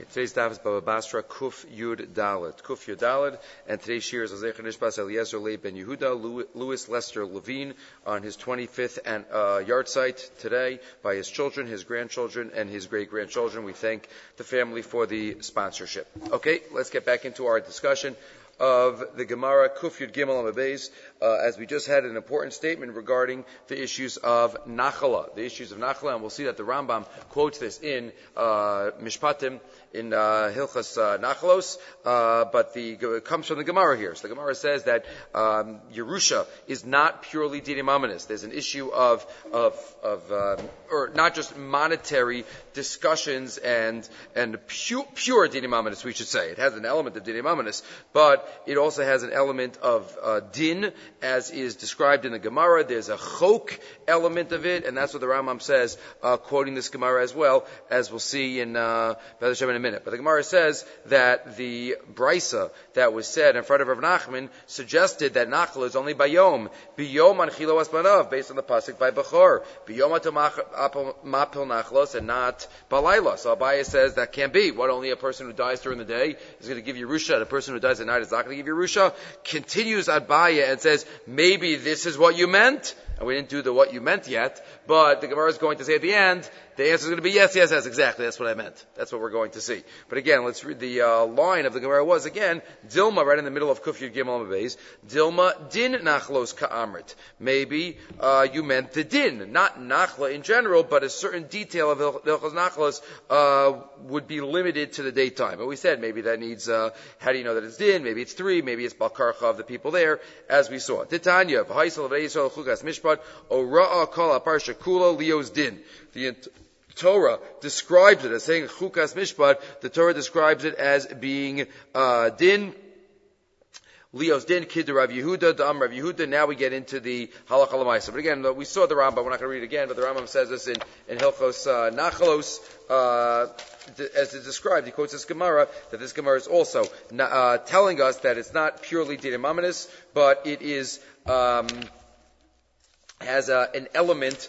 Today's daf is Baba Basra Kuf Yud Daled. Kuf Yud Daled, and today's shir is Zecher Nishbas Eliezer Leib Ben Yehuda, Louis Lester Levine, on his 25th yard site today by his children, his grandchildren, and his great-grandchildren. We thank the family for the sponsorship. Okay, let's get back into our discussion of the Gemara Kuf Yud Gimel Amabez, as we just had an important statement regarding the issues of Nachala. The issues of Nachala, and we'll see that the Rambam quotes this in Mishpatim, in Hilchas Nachalos, but it comes from the Gemara here. So the Gemara says that Yerusha is not purely dinim amanis. There's an issue of or not just monetary discussions and pure dinim amanis, we should say. It has an element of dinim amanis, but it also has an element of din, as is described in the Gemara. There's a chok element of it, and that's what the Rambam says, quoting this Gemara as well, as we'll see in B'ezras Hashem in a minute. But the Gemara says that the brisa that was said in front of Rav Nachman suggested that Nachal is only bayom. Biyom anchilo asbanav, based on the pasuk by Bechor. Biyom mapil nachlos, and not balayla. So Abaye says that can't be. What, only a person who dies during the day is going to give Yerusha, and a person who dies at night is not going to give Yerusha? Continues Abaye and says, maybe this is what you meant. And we didn't do the what you meant yet, but the Gemara is going to say at the end, the answer is going to be yes, exactly, that's what I meant. That's what we're going to see. But again, let's read the line of the Gemara was, again, Dilma, right in the middle of Kuf Yud Gimel Amabez, Dilma din nachlos ka'amrit. Maybe you meant the din, not nachla in general, but a certain detail of Hilchos Nachlos would be limited to the daytime. And we said maybe that needs, how do you know that it's din? Maybe it's 3, maybe it's Balkarcha of the people there, as we saw. Titanya, v'haisel v'yisrael chukas mishpat, o ra'a kol ha'parsha kula lios din. The Torah describes it as saying chukas mishpat. The Torah describes it as being din. Leo's din, kid to Rav Yehuda, Dam Rav Yehuda. Now we get into the halacha l'maisa. But again, we saw the Rambam. We're not going to read it again, but the Rambam says this in Hilchos Nachalos, as it's described. He quotes this Gemara, that this Gemara is also telling us that it's not purely dinim amanis, but it is has an element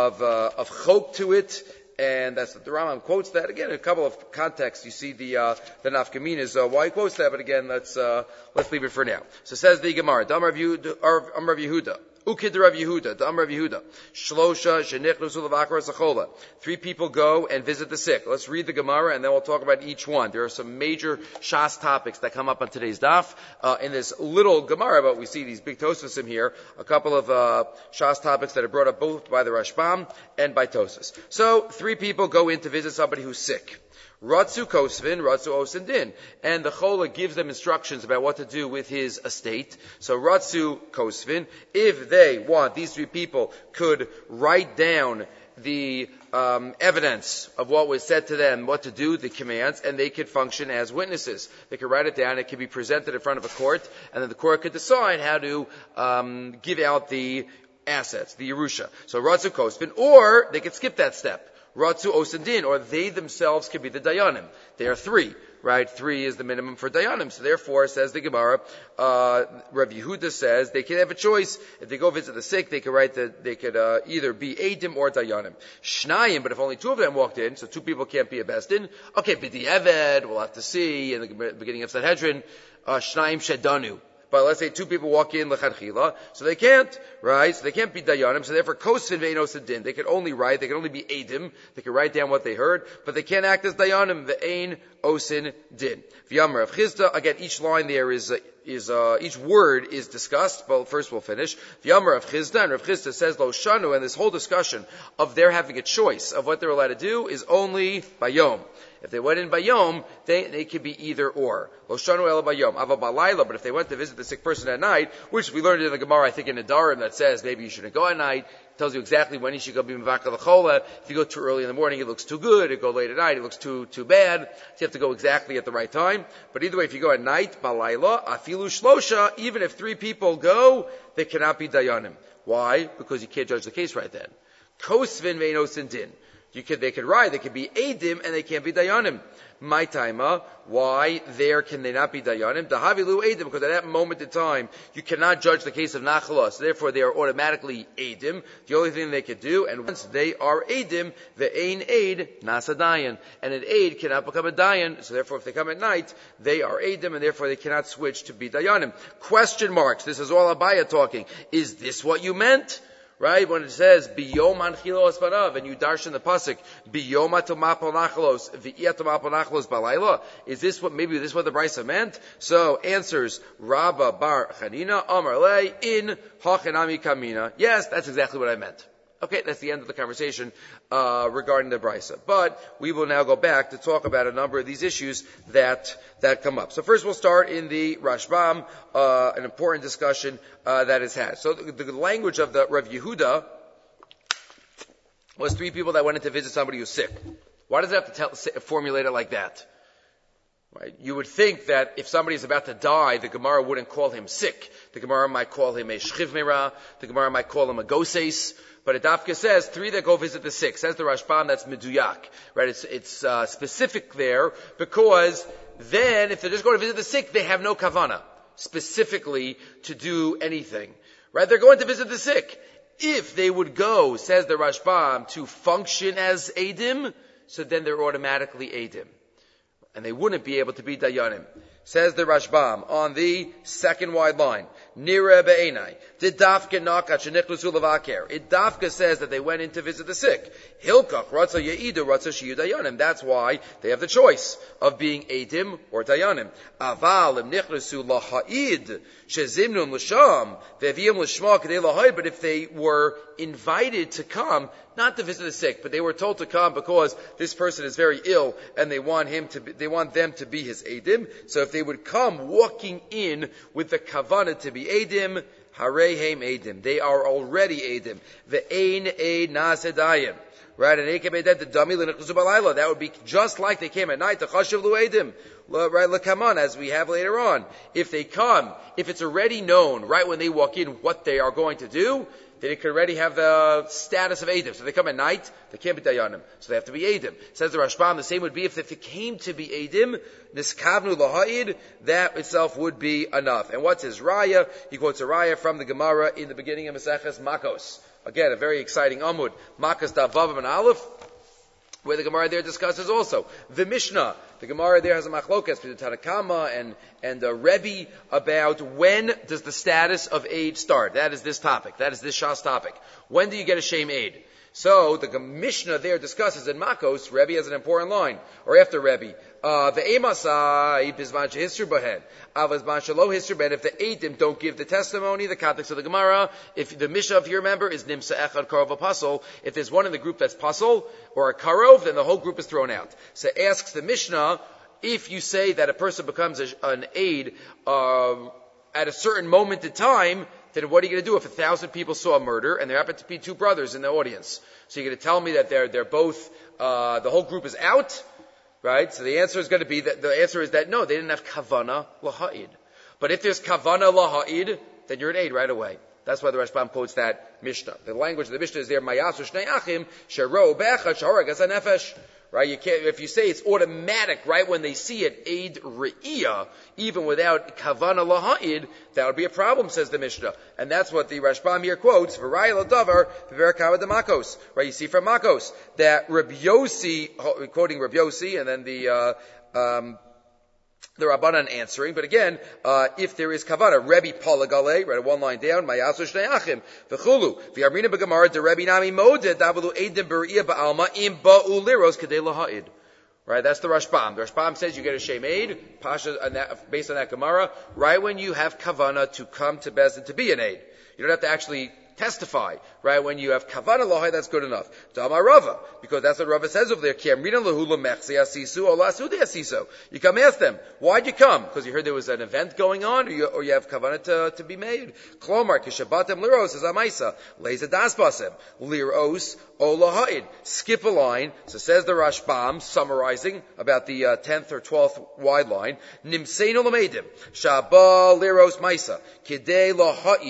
of chok to it. And that's what the Rambam quotes that. Again, in a couple of contexts, you see the nafkaminas, why he quotes that, but again, let's leave it for now. So says the Gemara, Dam Rav Yehuda, Ukid Rav Yehuda, Dam Rav Yehuda, Shlosha, Shenichnusu Levakar Sachola. 3 people go and visit the sick. Let's read the Gemara and then we'll talk about each one. There are some major Shas topics that come up on today's daf. In this little Gemara, but we see these big Tosfosim here, a couple of Shas topics that are brought up both by the Rashbam and by Tosfos. So, 3 people go in to visit somebody who's sick. Ratzu Kosvin, Ratzu Osin Din. And the Chola gives them instructions about what to do with his estate. So Ratzu Kosvin, if they want, these 3 people could write down the evidence of what was said to them, what to do, the commands, and they could function as witnesses. They could write it down, it could be presented in front of a court, and then the court could decide how to give out the assets, the Yerusha. So Ratzu Kosvin, or they could skip that step. Ratzu Osandin, or they themselves could be the Dayanim. There are 3, right? 3 is the minimum for Dayanim. So therefore, says the Gemara, Rav Yehuda says they can have a choice. If they go visit the sick, they could either be Eidim or Dayanim. Shnayim, but if only 2 of them walked in, so 2 people can't be a Besdin. Okay, B'di Eved, we'll have to see in the beginning of Sanhedrin, Shnayim Shedanu. But let's say 2 people walk in l'chadchila, so they can't, right? So they can't be dayanim. So therefore, kosvin ve'ein osin. They can only write. They can only be edim. They can write down what they heard, but they can't act as dayanim. Ve'ein osin din. V'yamar Rav Chisda. Again, each line there is each word is discussed. But first we'll finish. V'yamar Rav Chisda, and Rav Chisda says lo shanu, and this whole discussion of their having a choice of what they're allowed to do is only bayom. If they went in bayom, they could be either or. Lo shanu ela bayom. Ava balayla, but if they went to visit the sick person at night, which we learned in the Gemara, I think in Nedarim, that says maybe you shouldn't go at night, it tells you exactly when you should go be mevakar l'chola. If you go too early in the morning, it looks too good. If you go late at night, it looks too bad. So you have to go exactly at the right time. But either way, if you go at night, balayla, afilu shlosha, even if 3 people go, they cannot be dayanim. Why? Because you can't judge the case right then. Kosvin ve'ein osin din. They could ride, they could be Eidim, and they can't be Dayanim. My taima, why there can they not be Dayanim? Dahavilu Eidim, because at that moment in time, you cannot judge the case of Nachala, so therefore they are automatically Eidim. The only thing they could do, and once they are Eidim, the Ein Eid, Nasa Dayan. And an Eid cannot become a Dayan, so therefore if they come at night, they are Eidim, and therefore they cannot switch to be Dayanim. Question marks, this is all Abaya talking. Is this what you meant? Right? When it says, Biyom anchilo espanav, and you darshan the pasuk, Biyom atomapol nachalos, v'iyatomapol nachalos balayla. Is this what the Brisa meant? So, answers, Rabba bar Chanina, Amar le, in hachanami kamina. Yes, that's exactly what I meant. Okay, that's the end of the conversation regarding the Brisa. But we will now go back to talk about a number of these issues that come up. So first we'll start in the Rashbam, an important discussion that is had. So the language of the Rav Yehuda was 3 people that went in to visit somebody who's sick. Why does it have to formulate it like that? Right? You would think that if somebody is about to die, the Gemara wouldn't call him sick. The Gemara might call him a shchiv meira. The Gemara might call him a goses. But it Dafka says 3 that go visit the sick. Says the Rashbam, that's meduyak. Right? It's specific there because then if they're just going to visit the sick, they have no kavana specifically to do anything. Right? They're going to visit the sick. If they would go, says the Rashbam, to function as Eidim, so then they're automatically Eidim. And they wouldn't be able to be Dayanim. Says the Rashbam on the second wide line, Nira be'enai, did Dafka nakat shenichlusu levaker. It Dafka says that they went in to visit the sick. Hilkach, ratza ye'idu, ratza shiyu dayanim. That's why they have the choice of being Eidim or Dayanim. Aval, im nichlusu laha'id, shezimnun l'sham, ve'viyim l'shma k'dei laha'id. But if they were invited to come, not to visit the sick, but they were told to come because this person is very ill and they want them to be his Eidim. So if they would come walking in with the kavanah to be Eidim, harehem Eidim. They are already Eidim. The ein eid nasedayim. Right? And that would be just like they came at night, the chashiv lu Eidim. Right? L'kaman, as we have later on. If they come, if it's already known, right when they walk in, what they are going to do, then it could already have the status of Eidim. So they come at night, they can't be Dayanim. So they have to be Eidim. Says the Rashbam, the same would be if they came to be Eidim, Niskavnu laha'id, that itself would be enough. And what's his Raya? He quotes a Raya from the Gemara in the beginning of Maseches Makos. Again, a very exciting Amud. Makos Daf Vav and Aleph, where the Gemara there discusses also. The Mishnah, the Gemara there has a machlokas between Tanakama and Rebbe about when does the status of Eid start. That is this topic. That is this Shas topic. When do you get a Shem Eid? So the Mishnah there discusses in Makos, Rebbe has an important line, or after Rebbe, Ve'emasai bizman shehisru bahen, avazman shelo hisru bahen. If the Eidim don't give the testimony, the context of the Gemara, if the Mishnah, if you remember, is nimsa echad karov apostle, if there's one in the group that's puzzle or a karov, then the whole group is thrown out. So asks the Mishnah, if you say that a person becomes an Eid at a certain moment in time, then what are you going to do if 1,000 people saw a murder and there happen to be 2 brothers in the audience? So you're going to tell me that they're both, the whole group is out? Right? So the answer is going to be that, the answer is that no, they didn't have kavana laha'id. But if there's kavana laha'id, then you're an Eid right away. That's why the Rashbam quotes that Mishnah. The language of the Mishnah is there, Mayasu shnei achim, shero be'echad shahoreg as nefesh. Right? You can't, if you say it's automatic, right, when they see it, Eid Re'iyah, even without Kavana Laha'id, that would be a problem, says the Mishnah. And that's what the Rashbam here quotes, V'rai l'davar, v'verakawa de Makos. Right? You see from Makos, that Rabbi Yossi, quoting Rabbi Yossi, and then the Rabbanan answering, but again, if there is kavana, Rebbe Palagale, right, 1 line down, Mayasu Shnei Achim, V'chulu, V'yamrina b'Gemara, de Rebbe Nami Moded, Davalu Eidim B'Riyah Ba'alma, Im Ba'u Liros Kedei Laha'id. Right, that's the Rashbam. The Rashbam says you get a Shem Eid, Pasha, based on that Gemara, right when you have kavana to come to Bezdin to be an Eid. You don't have to actually testify, right? When you have kavana lahai, that's good enough. Dama Rava, because that's what Rava says over there. You come ask them, why'd you come? Because you heard there was an event going on, or you have kavana to be made. Klomar kishabatem liros is amaisa leza dasbasem liros o lahaid. Skip a line. So says the Rashbam, summarizing about the 10th or 12th wide line. Nimseinu lamedim shaba liros maisa kidei lahaid.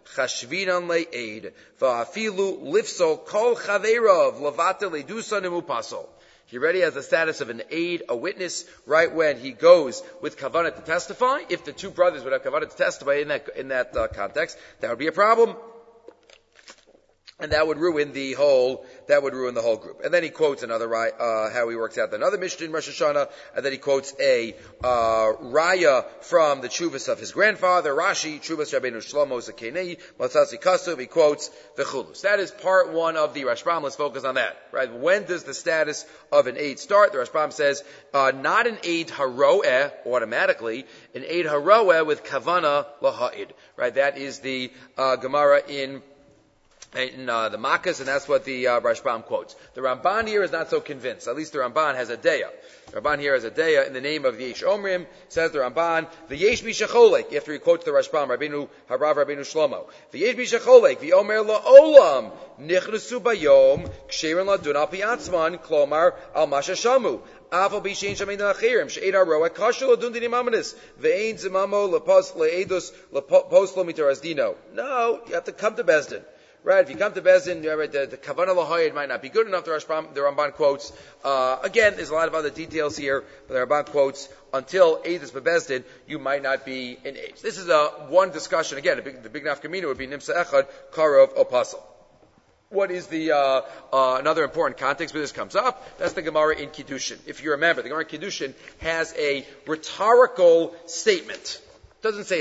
chashvinan le'ed, va'afilu lifsol kol chaveirav, lavata ledusa nemupasol. He already has the status of an aid, a witness, right when he goes with kavanah to testify. If the two brothers would have kavanah to testify in that context, that would be a problem. And that would ruin the whole group. And then he quotes another, how he works out another Mishnah in Rosh Hashanah, and then he quotes a, raya from the Chuvas of his grandfather, Rashi, Chuvas Rabbeinu Shlomo Zakenei, Matzatzi Kasuv, he quotes the Chulus. That is part one of the Rashbam. Let's focus on that, right? When does the status of an aid start? The Rashbam says, not an aid haroeh, automatically, an aid haroeh with kavana laha'id, right? That is the, Gemara in the Makkos, and that's what the Rashbam quotes. The Ramban here is not so convinced. At least the Ramban has a deya. The Ramban here has a deya in the name of the Yesh Omrim. Says the Ramban, the Yesh Bishacholek, after he quotes the Rashbam, Rabbeinu Shlomo. The Yesh Bishacholek, the Omer La'olam, Nichnasu Bayom, Ksherin Ladun Al Piatzman, Klomar Al Masha Shamu. Afal Bishain Shamin Achirim, She'ed Aroa, Kashul Ladun Dinim Amanis, Ve'ein Zimamo, Lepos Le'edus, Lepos Lomitarazdino. No, you have to come to Bezdin. Right, if you come to Bezdin, the Kavanah L'Hoyed might not be good enough. The Ramban quotes, again, there's a lot of other details here, but the Ramban quotes, until Eid is Bezdin, you might not be in Eid. This is one discussion. Again, the big nafkamina would be Nimsa Echad, Karov, Opasel. What is the another important context where this comes up? That's the Gemara in Kiddushin. If you remember, the Gemara in Kiddushin has a rhetorical statement. It doesn't say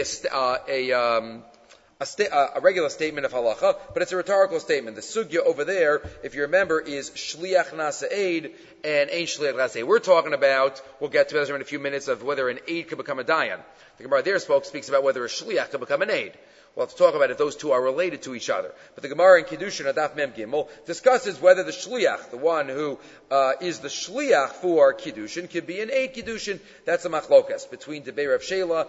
a regular statement of halacha, but it's a rhetorical statement. The sugya over there, if you remember, is shliach nasa aid and ain't shliach nasa aid. We're talking about, we'll get to it in a few minutes, of whether an aid could become a dayan. The Gemara there speaks about whether a shliach could become an aid. We'll have to talk about if those two are related to each other. But the Gemara in Kiddushin, Adaf Mem Gimel, discusses whether the shliach, the one who is the shliach for Kiddushin, could be an aid Kiddushin. That's a machlokas between Debei Rav Shela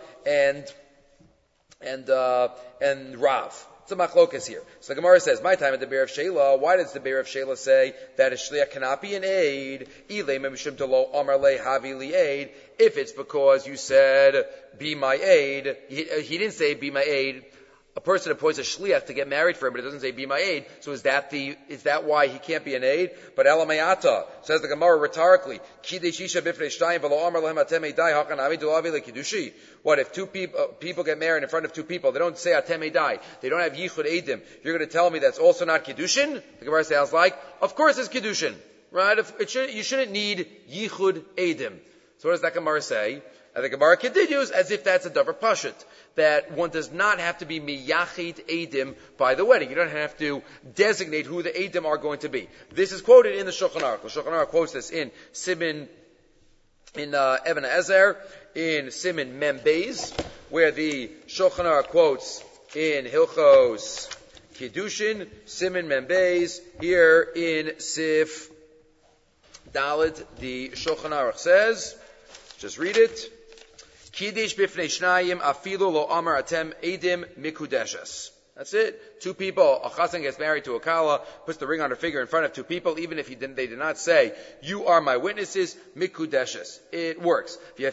and Rav. It's a machlokas here. So the Gemara says, my time at the Be'er of Shela, why does the Be'er of Shela say that a shliach cannot be an aid? If it's because you said, be my aid. He didn't say, be my aid. A person appoints a shliach to get married for him, but it doesn't say be my aid. So is that why he can't be an aid? But Elamayata, says the Gemara rhetorically, what if two people get married in front of two people? They don't say atem edai. They don't have yichud edim. You're going to tell me that's also not kiddushin? The Gemara sounds like, of course it's kiddushin, right? You shouldn't need yichud edim. So what does that Gemara say? And the Gemara continues as if that's a davar pashut, that one does not have to be miyachid edim by the wedding. You don't have to designate who the edim are going to be. This is quoted in the Shulchan Aruch. The Shulchan Aruch quotes this in Siman, in Eben Ezer, in Siman Mem Beis, where the Shulchan Aruch quotes in Hilchos Kiddushin, Siman Mem Beis, here in Sif Dalet, the Shulchan Aruch says, just read it. Kiddush bifnei shnayim afilu lo amar atem edim mikudeshes. That's it. Two people, a chassan gets married to a kala, puts the ring on her finger in front of two people, even if they did not say, you are my witnesses, mikudeshes. It works. And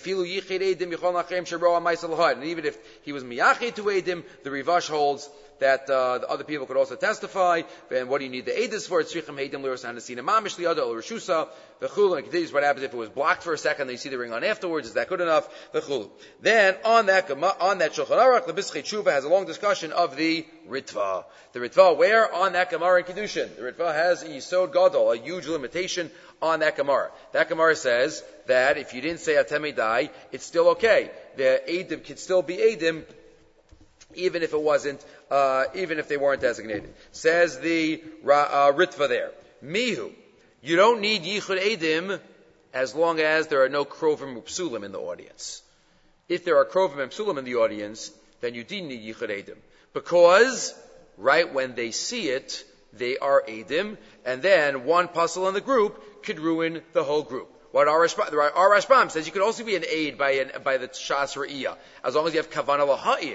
even if he was miyachid to edim, the Rivash holds that the other people could also testify. And what do you need the edus for? It's tzrichim heidim liros hanasina mamish liada or reshusa. The chulu, and it continues. What happens if it was blocked for a second, then you see the ring on afterwards? Is that good enough? The chulu. Then on that Shulchan Aruch, the Bischei Tshuva has a long discussion of the Ritva. The Ritva, where on that Gemara in Kiddushin, the Ritva has a Yisod Gadol, a huge limitation on that Gemara. That Gemara says that if you didn't say Atem Edai, it's still okay. The Eidim could still be Eidim, even if it wasn't, even if they weren't designated. Says the Ritva there. Mihu. You don't need Yichud Eidim as long as there are no Krovim Upsulim in the audience. If there are Krovim and Psulim in the audience, then you do need Yichud Eidim. Because, right when they see it, they are Eidim, and then one puzzle in the group could ruin the whole group. What our Rashbam says, you could also be an aid by the Shas Re'iyah, as long as you have Kavanah L'Ha'id.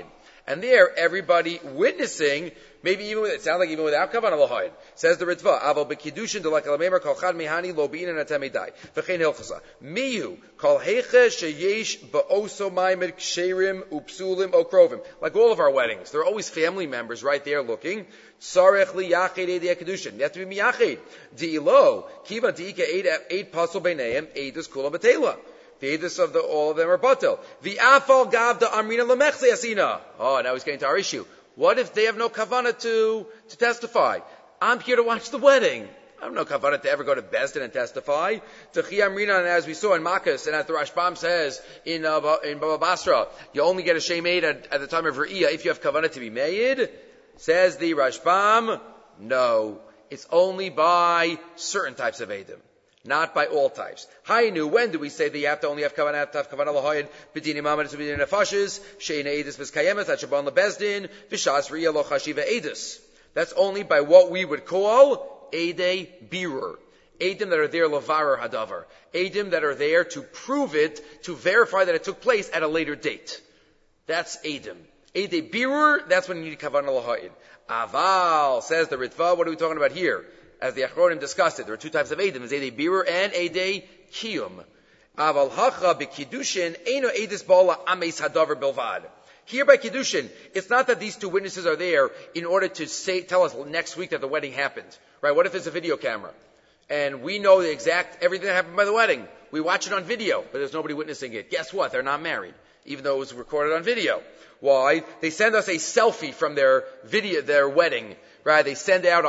And there, everybody witnessing, maybe even with, it sounds like even without kavanah l'hoid. Says the Ritva, aval b'kiddushin de l'kalamemer kol chad mihani lo b'inin atemidai. V'chein hilchasa. Miyu kol heiche sheyesh ba'oso maimed ksherim upsulim okrovim. Like all of our weddings, there are always family members right there looking. Sarech li yachid edei kiddushin. You have to be miyachid. Di'ilo kiva di'ika eight pasol b'neim eidus kula b'tela. The edus of all of them are batel. The afal gav da amrina lemechse asina. Oh, now he's getting to our issue. What if they have no kavanah to testify? I'm here to watch the wedding. I have no kavanah to ever go to Bezdin and testify. Techi amrina, and as we saw in Makkas, and as the Rashbam says in Baba Basra, you only get a shem aid at the time of Re'iyah if you have kavanah to be made. Says the Rashbam, no, it's only by certain types of edim. Not by all types. Hainu, when do we say that you have to only have kavanah l'hoyed b'dinim amadis b'dinim nefashis she'ina edus b'skayemes that shaban lebezdin v'shas riyah lo chashiva edus. That's only by what we would call edei birur. Edim that are there levarer hadavar. Edim that are there to prove it, to verify that it took place at a later date. That's edim. Edei birur, that's when you need kavanah l'hoyed. Aval, says the Ritva, what are we talking about here? As the Achronim discussed it, there are two types of Eidim. There's Eidei Birur and Eidei Kiyum. Aval hacha b'kiddushin eino eidis ba'ala ames hadavar bilvad. Here by Kiddushin, it's not that these two witnesses are there in order to tell us next week that the wedding happened. Right? What if it's a video camera? And we know the exact, everything that happened by the wedding. We watch it on video, but there's nobody witnessing it. Guess what? They're not married, even though it was recorded on video. Why? They send us a selfie from their video, their wedding. Right? They send out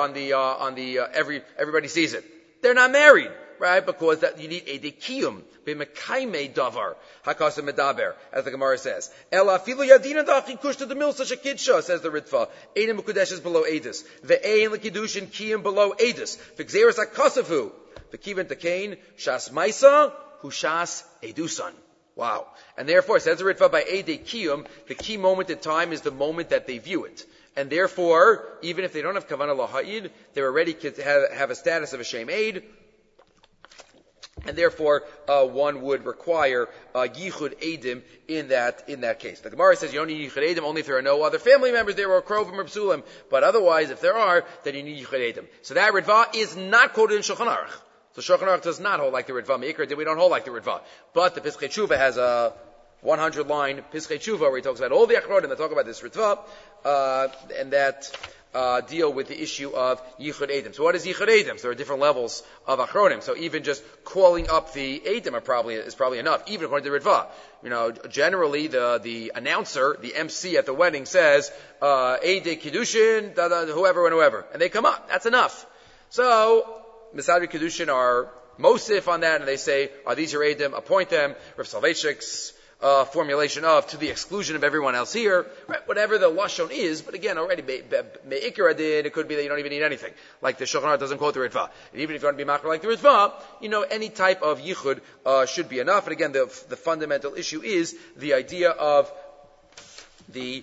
everybody sees it. They're not married, right? Because that you need a dekiyum, b'mekaimei davar, hakasim medaber, as the Gemara says. Ela filu yadina da'achin kushta demil such a kidsha, says the Ritva. Einim mukudeshes below edus. Ve'ein l'kiddushin kiyum below edus. V'gzeres hakasavu. V'kivin tekain, shas maisa, hu shas edusan. Wow. And therefore, says the Ritva, by Eidei Kiyum, the key moment in time is the moment that they view it. And therefore, even if they don't have kavanah l'ha'id, they're already have a status of a shem aid, and therefore one would require yichud edim in that case. The Gemara says you don't need yichud edim only if there are no other family members there or krovim or psulim, but otherwise, if there are, then you need yichud edim. So that Ritva is not quoted in Shulchan Aruch. So Shulchan Aruch does not hold like the Ritva. Meikar, we don't hold like the Ritva. But the Pischei Tshuva has a 100-line Pischei Tshuva where he talks about all the Achronim that talk about this Ritva, and that deal with the issue of Yichud Edim. So what is Yichud Edim? So there are different levels of Achronim. So even just calling up the Edim is probably enough, even according to the Ritva. Generally the announcer, the MC at the wedding says, Eidei Kiddushin, whoever and whoever. And they come up. That's enough. So, Misadri Kiddushin are Mosif on that, and they say, are these your Edim? Appoint them. Rav Soloveitchik's formulation of to the exclusion of everyone else here, right? Whatever the lashon is, but again, already me'ikar adin, it could be that you don't even need anything. Like the Shulchan Aruch doesn't quote the Ritva. And even if you want to be makar like the Ritva, any type of yichud should be enough. And again, the fundamental issue is the idea of the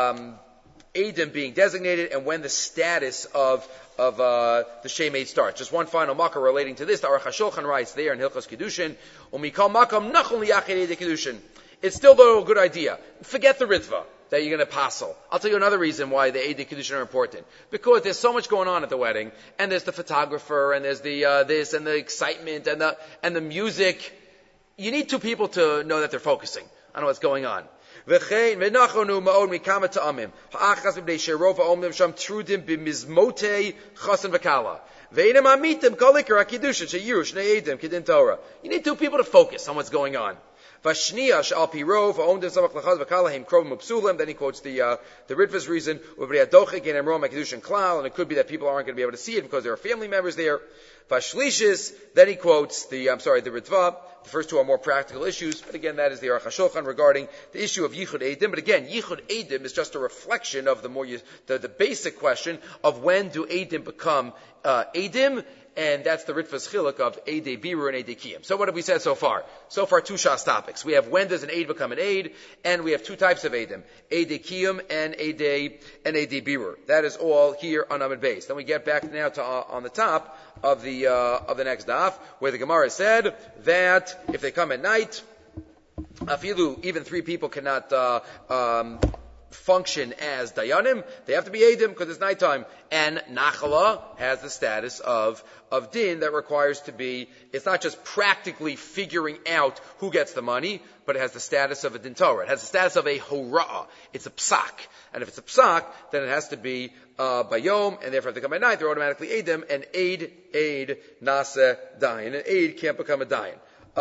Edim being designated and when the status of the shem aid starts. Just one final makar relating to this. The Aruch HaShulchan writes there in Hilchos Kiddushin, Umikal makam nachon liyachid edei Kiddushin. It's still though a good idea. Forget the Ritva that you're going to passel. I'll tell you another reason why the Eidei Kiddushin are important. Because there's so much going on at the wedding, and there's the photographer, and there's the this, and the excitement, and the music. You need two people to know that they're focusing on what's going on. V'chein v'nachonu ma'od mikama ta'amim ha'achas b'bnei sherov ha'omdim sham trudim b'mizmotei chasen v'kala v'einem amitim kol ikar ha'kiddushin sheyiru shnei edim kedin Torah. You need two people to focus on what's going on. Vashniya shal pirov ha'omdim samach lachaz v'kala him krovim upsulim. Then he quotes the Ritva's reason u'b'rei adochik and emrom ha'kiddushin klal, and it could be that people aren't going to be able to see it because there are family members there. Vashlishis, then he quotes the Ritva. The first two are more practical issues, but again, that is the Aruch HaShulchan regarding the issue of Yichud Edim. But again, Yichud Edim is just a reflection of the basic question of when do Edim become Edim, and that's the Ritva's chiluk of Eidei Birur and Eidei Kiyum. So what have we said so far? So far, two Shas topics. We have when does an Eid become an Eid, and we have two types of Edim, Eidei Kiyum and Eidei Birur. That is all here on Amud Beis. Then we get back now to on the top of the next daf, where the Gemara said that if they come at night, afilu, even three people cannot function as dayanim, they have to be eidim because it's nighttime. And nachala has the status of din that requires to be, it's not just practically figuring out who gets the money, but it has the status of a din Torah. It has the status of a hora'ah. It's a psak. And if it's a psak, then it has to be bayom, and therefore if they come by night, they're automatically eidim, and aid, nasa, dayan. An aid can't become a dayan.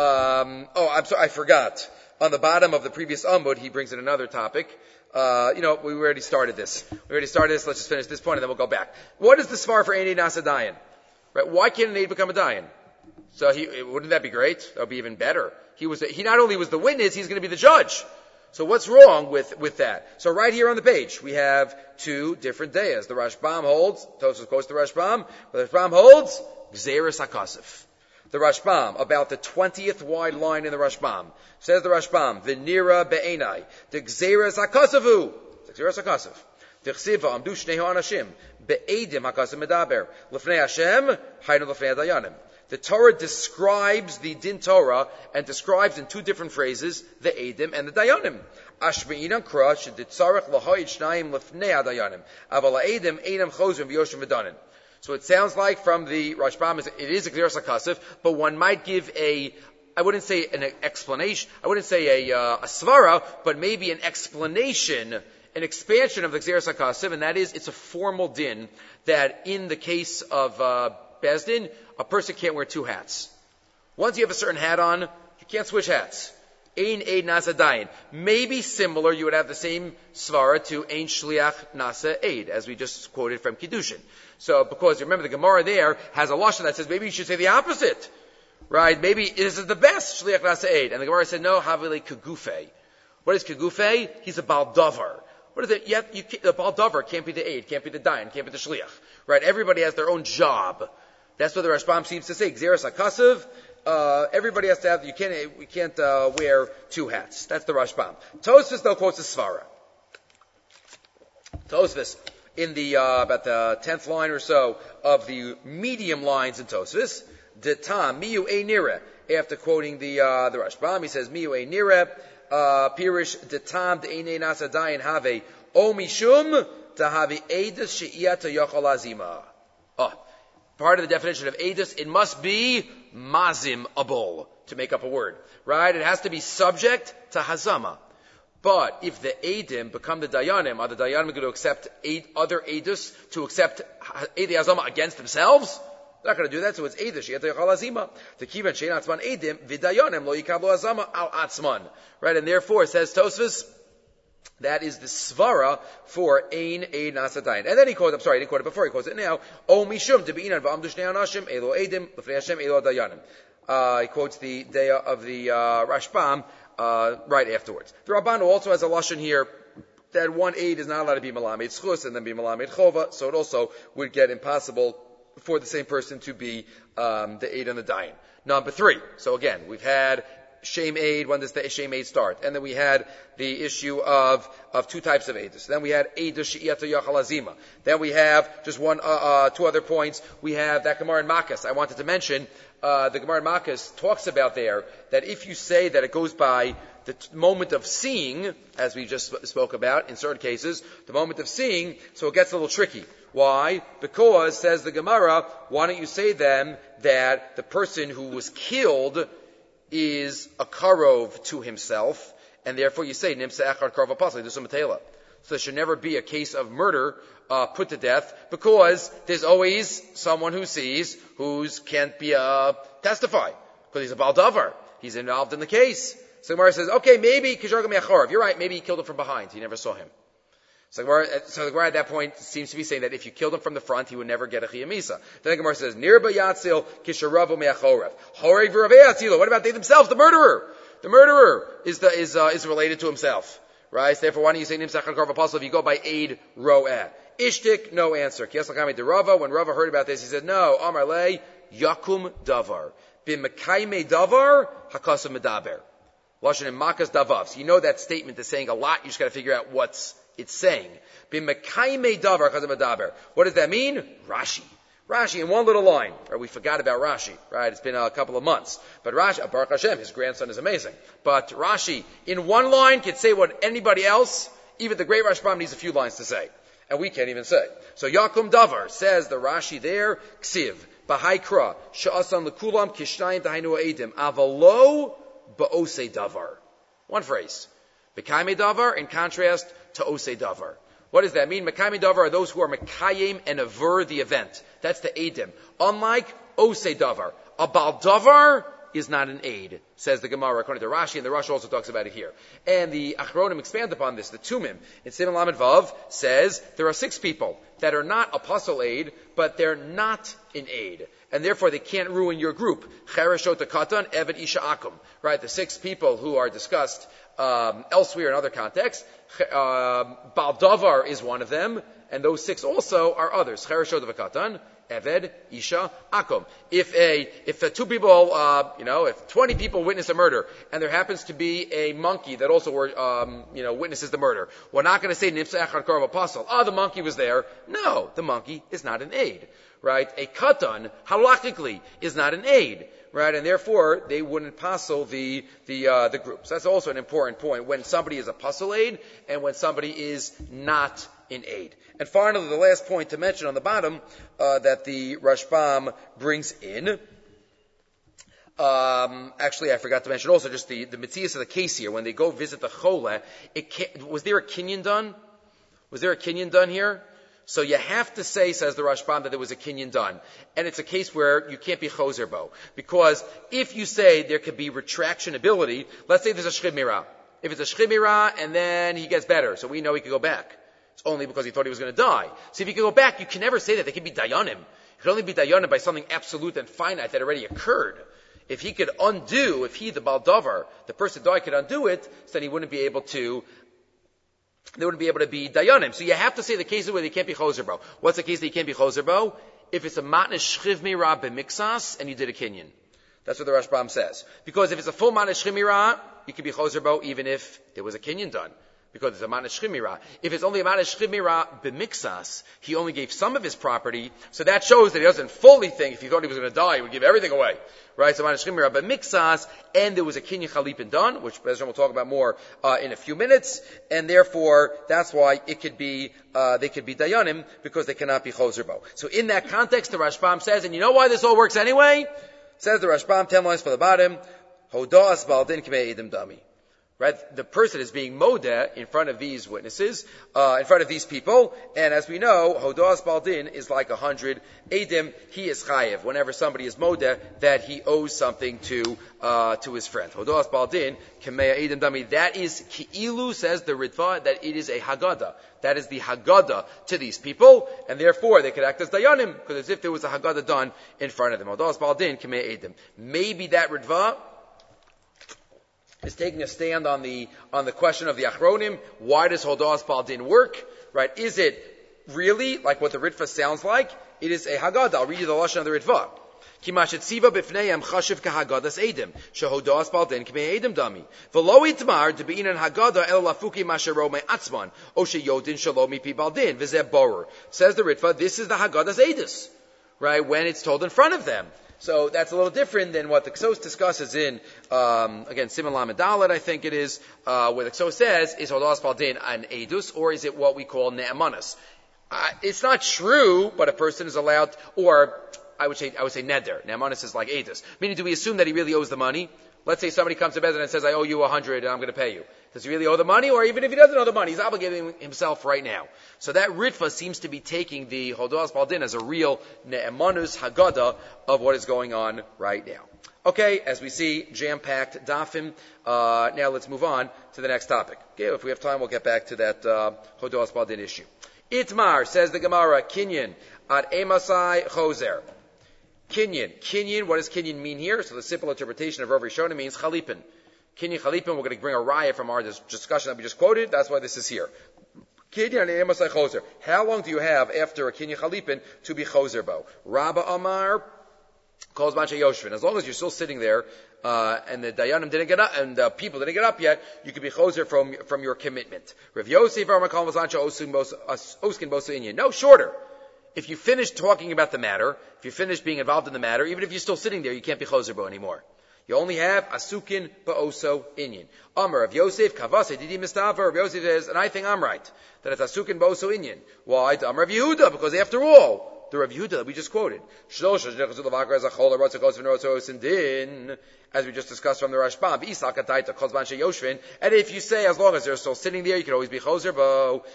I'm sorry, I forgot. On the bottom of the previous Amud, he brings in another topic. We already started this. Let's just finish this point and then we'll go back. What is the svar for Ein Nasa Dayan? Right? Why can't an aid become a Dayan? So wouldn't that be great? That would be even better. He not only was the witness, he's going to be the judge. So what's wrong with that? So right here on the page, we have two different dayas. The Rashbam holds, Tosfos quotes the Rashbam, but the Rashbam holds, Gzeres HaKasif. The Rashbam, about the 20th wide line in the Rashbam. Says the Rashbam, V'nira be'enai, the Gzeres HaKasavu, the Gzeres HaKasav, T'chsiva, amdu shnehu anashim, be'edim HaKasav medaber, l'fnei Hashem, haynu l'fnei dayanim. The Torah describes the Din Torah and describes in two different phrases the Eidim and the Dayanim. Ashme'inan kra sheditzarech l'hoyit shnayim l'fnei dayanim, aval ha'edim einam chozrim v'yoshim v'danin. So it sounds like from the Rashbam, it is a Gzeres HaKasif, but one might give I wouldn't say an explanation, I wouldn't say a svara, but maybe an explanation, an expansion of the Gzeres HaKasif, and that is, it's a formal din that in the case of Bezdin, a person can't wear two hats. Once you have a certain hat on, you can't switch hats. Ein Eid Nasa Dayan. Maybe similar, you would have the same svara to Ein Shliach Nasa Eid, as we just quoted from Kiddushin. So, because remember the Gemara there has a lashon that says maybe you should say the opposite. Right? Maybe this is the best Shliach Nasa Eid. And the Gemara said, no, Havili Kegufei. What is Kegufei? He's a Baldavar. What is it? The Baldavar can't be the Eid, can't be the Dayan, can't be the Shliach. Right? Everybody has their own job. That's what the Rashbam seems to say. Gzeres HaKasav. Everybody has to have, we can't wear two hats. That's the Rashbam. Tosfos though quotes the Svara. Tosfos, in the, about the 10th line or so of the medium lines in Tosfos, Detam, miyu e nire, after quoting the Rashbam, he says, miyu e nire, pirish detam de eine nasa dayan have, o mishum, to have edus she'iyata yochal azima. Part of the definition of edus, it must be mazim-able, to make up a word. Right? It has to be subject to hazama. But if the edim become the dayanim, are the dayanim going to accept other edus to accept edi hazama against themselves? They're not going to do that, so it's edus, yeta yochal azima. The kivan shein atzman edim, v'dayanim lo yikablo hazama al atzman. Right? And therefore, says Tosfos, that is the svara for Ein Eid Nasa Dayan. And then he quotes, he didn't quote it before, he quotes it now, O Mishum, Debi'inan v'amdu shnei anashim, Elo Eidim, L'fnei Hashem, Elo Dayanim. He quotes the day of the Rashbam right afterwards. The Rabbanu also has a lashon here that one aid is not allowed to be Malamed Schus and then be Malamed Chova, so it also would get impossible for the same person to be the aid and the Dayan. Number 3. So again, we've had Shem Aid, when does the Shem Aid start? And then we had the issue of two types of Aidus. Then we had Aidus She'iyata Yachal Azima. Then we have just two other points. We have that Gemara in Makkas. I wanted to mention, the Gemara in Makkas talks about there that if you say that it goes by the moment of seeing, as we just spoke about in certain cases, the moment of seeing, so it gets a little tricky. Why? Because, says the Gemara, why don't you say then that the person who was killed is a karov to himself, and therefore you say nimsa echad karov apasli dusumatela. So there should never be a case of murder put to death, because there's always someone who sees who can't be testify because he's a baldavar. He's involved in the case. So the Gemara says, okay, maybe kishargam yacharav. You're right. Maybe he killed him from behind. He never saw him. So the Gemara at that point seems to be saying that if you killed him from the front, he would never get a chiyamisa. Then the Gemara says, Nirba yatzil kisharavu me'achorev. Horev v'ravei. What about they themselves? The murderer. The murderer is related to himself. Right? So therefore, why don't you say nimsa echad karov apostle if you go by aid ro'eh? Ishtik, no answer. Kiyaslakami de Rava. When Rava heard about this, he said, no, Amar le yakum davar. B'mekayme davar hakasam medaber. Lashon in makas davav. So you know that statement is saying a lot. You just got to figure out what's it's saying. B'mekayme davar hakasam medaber. What does that mean? Rashi in one little line. Right, we forgot about Rashi. Right? It's been a couple of months. But Rashi, Baruch Hashem, his grandson is amazing. But Rashi in one line can say what anybody else Even the great Rashbam needs a few lines to say. And we can't even say. So Yakum Davar, says the Rashi there, Ksiv, Bahaikra, Sha'asan Lekulam, Kishnayim Dahainu Eidim, Avalo Ba'ose Davar. One phrase. Mekayim Davar in contrast to Ose Davar. What does that mean? Mekayim Davar are those who are Mekayim and aver the event. That's the Eidim. Unlike Ose Davar. A Bal Davar is not an aid, says the Gemara, according to Rashi, and the Rashi also talks about it here. And the Achronim expand upon this. The Tumim in Siman Lamed Vav says there are 6 people that are not apostle aid, but they're not in aid, and therefore they can't ruin your group. Chereshot Katan, Eved Isha Akum. Right, the 6 people who are discussed elsewhere in other contexts. Bal Davar is one of them, and those 6 also are others. Chereshot Katan, Eved, Isha, Akum. If the 2 people, if 20 people witness a murder, and there happens to be a monkey that also witnesses the murder, we're not going to say Nimsa Echad Korov Apostle. The monkey was there. No, the monkey is not an aid. Right? A katan, halachically, is not an aid. Right? And therefore, they wouldn't apostle the group. So that's also an important point. When somebody is apostle aid, and when somebody is not in aid. And finally, the last point to mention on the bottom, that the Rashbam brings in, actually I forgot to mention also just the Metzias of the case here, when they go visit the Chole, was there a kinyan done? Was there a kinyan done here? So you have to say, says the Rashbam, that there was a kinyan done. And it's a case where you can't be choser bo. Because if you say there could be retraction ability, let's say there's a shchib mirah. If it's a shchib mirah and then he gets better, so we know he could go back. It's only because he thought he was going to die. So if you could go back, you can never say that. They could be dayanim. You could only be dayanim by something absolute and finite that already occurred. If he could undo, if he, the baldavar, the person died, could undo it, so then he wouldn't be able to, they wouldn't be able to be dayanim. So you have to say the cases where they can't be choser bo. What's the case that you can't be choser bo? If it's a matnish shchiv mirah b'mixas and you did a kinyan. That's what the Rashbam says. Because if it's a full matnish shchiv mirah, you can be choser bo even if there was a kinyan done. Because it's a matnish shchiv mirah. If it's only a matnish shchiv mirah b'mixas, he only gave some of his property, so that shows that he doesn't fully think if he thought he was going to die, he would give everything away. Right? So matnish shchiv mirah b'mixas, and there was a kinyan chalipin done, which Bezra will talk about more in a few minutes, and therefore that's why it could be they could be dayanim because they cannot be choser bo. So in that context, the Rashbam says, and you know why this all works anyway? Says the Rashbam, 10 lines for the bottom, Hodas baldin k'mei edim dami. Right? The person is being modeh in front of these witnesses, in front of these people, and as we know, Hodas Baldin is like 100 Edim. He is chayev whenever somebody is modeh that he owes something to his friend. Hodas Baldin k'mei Edim dami. That is ki'ilu, says the Ritva, that it is a Haggadah. That is the Haggadah to these people, and therefore they could act as dayanim, because as if there was a Haggadah done in front of them. Hodas Baldin k'mei Edim. Maybe that Ritva is taking a stand on the question of the Achronim. Why does Hodas Baldin work? Right? Is it really like what the Ritva sounds like? It is a Haggadah. I'll read you the Lashon of the Ritva. Kimashet tziva b'fneihem chashiv k'Haggadas edim shehodas Baldin k'mei edim dami v'lo itmar debi'inan Haggadah el lafuki mashero me'atzman o sheyodin shalom mipi Baldin v'zeh borer. Says the Ritva, this is the Haggadas edus, right? When it's told in front of them. So that's a little different than what the Ksos discusses in, again, Siman Lamed Dalet, I think it is, where the Ksos says, is Hodas Baldin an edus, or is it what we call ne'emanas? It's not true, but a person is allowed, or I would say neder. Ne'emanas is like edus. Meaning, do we assume that he really owes the money? Let's say somebody comes to Bezdin and says, I owe you 100 and I'm going to pay you. Does he really owe the money? Or even if he doesn't owe the money, he's obligating himself right now. So that Ritva seems to be taking the Hodas Baldin as a real Ne'emanus Haggadah of what is going on right now. Okay, as we see, jam-packed dafim. Now let's move on to the next topic. Okay, if we have time, we'll get back to that Hodas Baldin issue. Itmar, says the Gemara, Kinyan, ad emasai choser. Kinyan, what does Kinyan mean here? So the simple interpretation of Rav Rishona means Chalipin. Kinyan Chalipin, we're going to bring a raya from our discussion that we just quoted. That's why this is here. Kinyan Emasai Choser. How long do you have after a Kinyan Chalipin to be Choser bo? Rabba Amar calls Mancha Yoshvin. As long as you're still sitting there, and the Dayanim didn't get up, and the people didn't get up yet, you could be Choser from your commitment. Rav Yosef Armakal Mazancha Oskin Bosa Inyan. No, shorter. If you finish talking about the matter, if you finish being involved in the matter, even if you're still sitting there, you can't be choser bo anymore. You only have asukin ba'oso inyan. Amar of Yosef, kavase didi mistaver. Rav Yosef says, and I think I'm right, that it's asukin ba'oso inyan. Why? To Amar of Yehuda, because after all, the Rav Yehuda that we just quoted, as we just discussed from the Rashbam, and if you say as long as they're still sitting there, you can always be choser bo,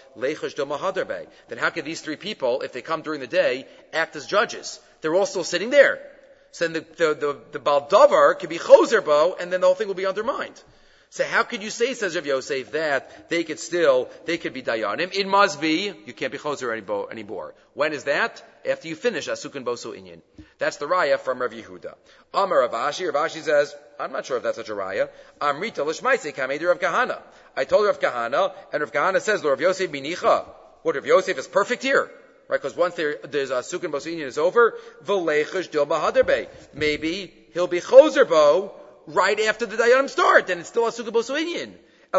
then how can these three people, if they come during the day, act as judges? They're all still sitting there. So then the Baldavar can be choser bo, and then the whole thing will be undermined. So how could you say, says Rav Yosef, that they could be dayanim? It must be, you can't be choser anymore. When is that? After you finish asukin boso inyan. That's the raya from Rav Yehuda. Amar Rav Ashi says, I'm not sure if that's such a raya. Amrita l'shmaise kamei Rav Kahana. I told Rav Kahana, and Rav Kahana says, Rav Yosef binicha. What, Rav Yosef is perfect here? Right, because once there's asukin boso inyan is over, v'leichesh dil mahaderbe. Maybe he'll be choser bo right after the dayanim start, then it's still asukin boso inyan.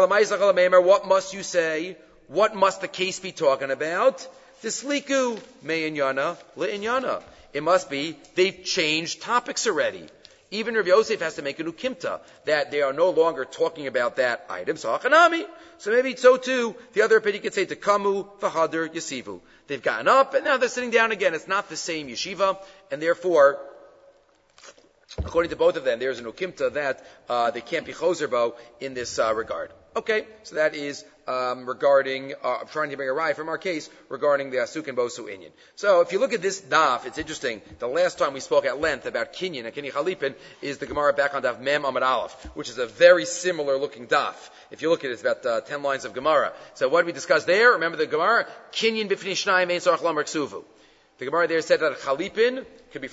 What must you say? What must the case be talking about? Tisliku me'inyana le'inyana. It must be they've changed topics already. Even Rav Yosef has to make a new kimta that they are no longer talking about that item. So hachanami. So maybe so too. The other opinion could say tekamu v'hader yasivu. They've gotten up and now they're sitting down again. It's not the same yeshiva, and therefore, according to both of them, there's an ukimta that they can't be choser bo in this regard. Okay, so that is regarding, trying to bring a raya from our case regarding the asukin bosu inyan. So if you look at this daf, it's interesting. The last time we spoke at length about kinyan and kinyan chalipin is the Gemara back on daf Mem Amud Aleph, which is a very similar looking daf. If you look at it, it's about 10 lines of Gemara. So what did we discuss there? Remember the Gemara? Kinyan b'fnei shnayim ein tzarich lamar ksuvu. The Gemara there said that chalipin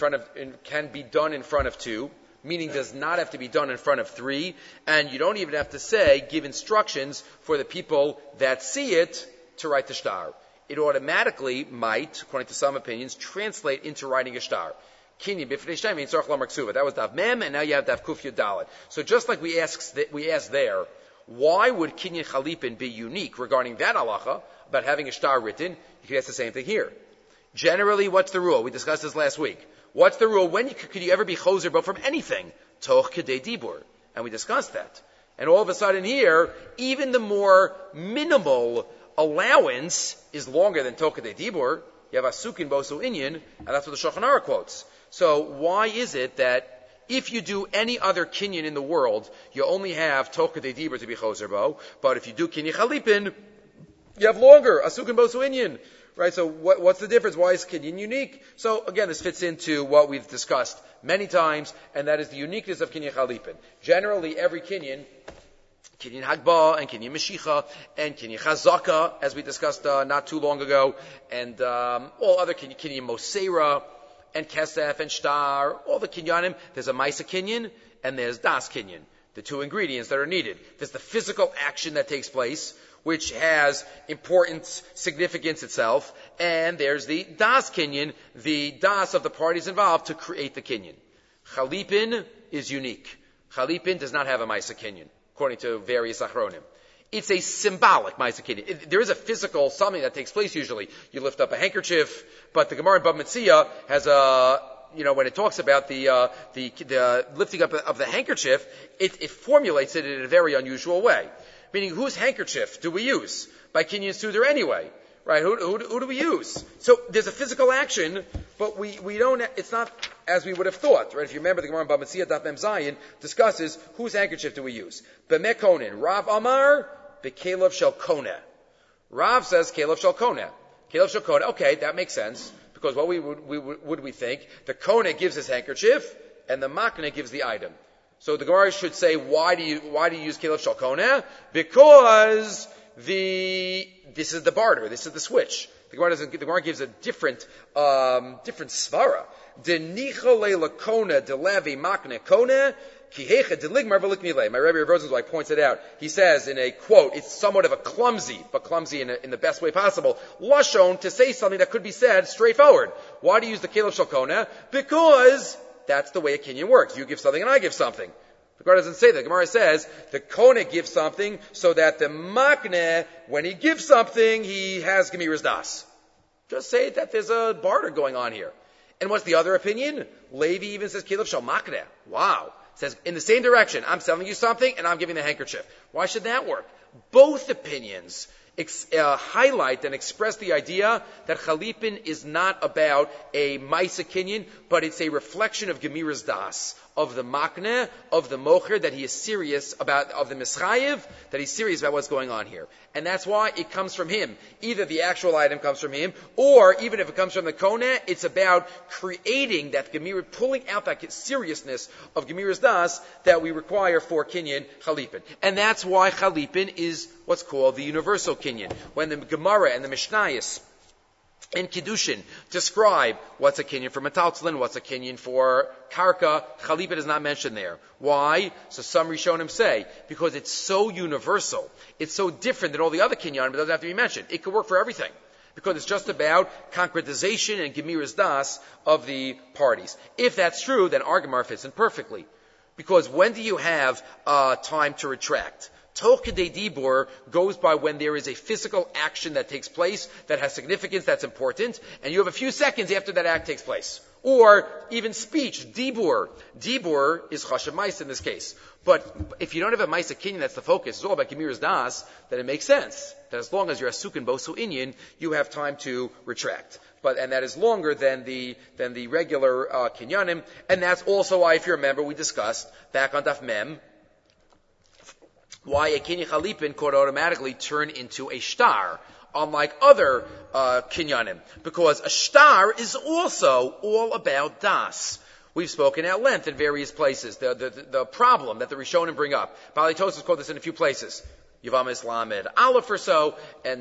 can be done in front of two, meaning does not have to be done in front of three, and you don't even have to give instructions for the people that see it to write the shtar. It automatically might, according to some opinions, translate into writing a shtar. Kinyan b'fnei shnayim ein tzarich lamar ksuva. That was daf mem, and now you have daf kuf yud dalet. So just like we asked there, why would kinyan chalipin be unique regarding that halacha about having a shtar written? You could ask the same thing here. Generally, what's the rule? We discussed this last week. What's the rule? When could you ever be choser bo from anything? Toch kedei dibur. And we discussed that. And all of a sudden here, even the more minimal allowance is longer than toch kedei dibur. You have asukin bosu inyan, and that's what the Shulchan Aruch quotes. So why is it that if you do any other kinyan in the world, you only have toch kedei dibur to be choser bo, but if you do kinyan chalipin, you have longer, asukin bosu inyan. Right, so what's the difference? Why is kinyan unique? So again, this fits into what we've discussed many times, and that is the uniqueness of kinyan chalipin. Generally, every kinyan hagbah, and kinyan meshicha, and kinyan chazaka, as we discussed not too long ago, and all other kinyan mosera, and kesef, and shtar, all the kinyanim, there's a maisa kinyan, and there's das kinyan, the two ingredients that are needed. There's the physical action that takes place, which has important significance itself, and there's the das kinyan, the das of the parties involved to create the kinyan. Chalipin is unique. Chalipin does not have a maisa kinyan, according to various achronim. It's a symbolic maisa kinyan. There is a physical something that takes place usually. You lift up a handkerchief, but the Gemara in Bava Metzia has when it talks about the lifting up of the handkerchief, it formulates it in a very unusual way. Meaning, whose handkerchief do we use? By Kinyan Sudar anyway. Right? Who do we use? So, there's a physical action, but we don't, it's not as we would have thought. Right? If you remember, the Gemara in Bava Metzia, Daf Mem Zayin, discusses whose handkerchief do we use? B'mekonin. Rav Amar, b'kelev shel koneh. Rav says, kelev shel koneh. Kelev shel koneh. Okay, that makes sense. Because what would we think? The koneh gives his handkerchief, and the makneh gives the item. So the Gemara should say, why do you use kelev shel koneh? Because this is the barter, this is the switch. The Gemara gives a different svara. Denicha leila koneh delevi makneh koneh kihecha deligmar v'likmilei. My Rebbe Rosenzweig points it out. He says in a quote, it's somewhat of a clumsy in the best way possible, lashon, to say something that could be said straightforward. Why do you use the kelev shel koneh? Because that's the way a kinyan works. You give something and I give something. The Gemara doesn't say that. The Gemara says the koneh gives something so that the makneh, when he gives something, he has gemiras das. Just say that there's a barter going on here. And what's the other opinion? Levi even says kelev shel makneh. Wow. says in the same direction. I'm selling you something and I'm giving the handkerchief. Why should that work? Both opinions highlight and express the idea that Chalipin is not about a Maisa Kinyan, but it's a reflection of Gemiras Das, of the Makneh, of the Mocher, that he is serious about, of the Mischayev, that he's serious about what's going on here. And that's why it comes from him. Either the actual item comes from him, or even if it comes from the Koneh, it's about creating that Gemira, pulling out that seriousness of Gemiras Das that we require for Kinyan Chalipin. And that's why Chalipin is what's called the universal Kinyan. When the Gemara and the Mishnayos and Kiddushin describe what's a Kinyan for Metaltlin, what's a Kinyan for Karka, Chalipin is not mentioned there. Why? So some Rishonim say, because it's so universal, it's so different than all the other Kinyanim, it doesn't have to be mentioned. It could work for everything. Because it's just about concretization and Gemiras Das of the parties. If that's true, then our Gemara fits in perfectly. Because when do you have time to retract? Toch Kedei Dibur goes by when there is a physical action that takes place that has significance, that's important, and you have a few seconds after that act takes place. Or even speech, Dibur. Dibur is Chashav Mais in this case. But if you don't have a Maisa Kinyan, that's the focus, it's all about Gemiras Das, then it makes sense that as long as you're Asukin Bosu Inyan, you have time to retract. And that is longer than the regular Kinyanim, and that's also why, if you remember, we discussed back on Daf Mem, why a Kinyan Chalipin could automatically turn into a shtar, unlike other Kinyanim. Because a shtar is also all about Das. We've spoken at length in various places. The problem that the Rishonim bring up. Bali Tosfos quote this in a few places. Yavamis Lamed Aleph or so, and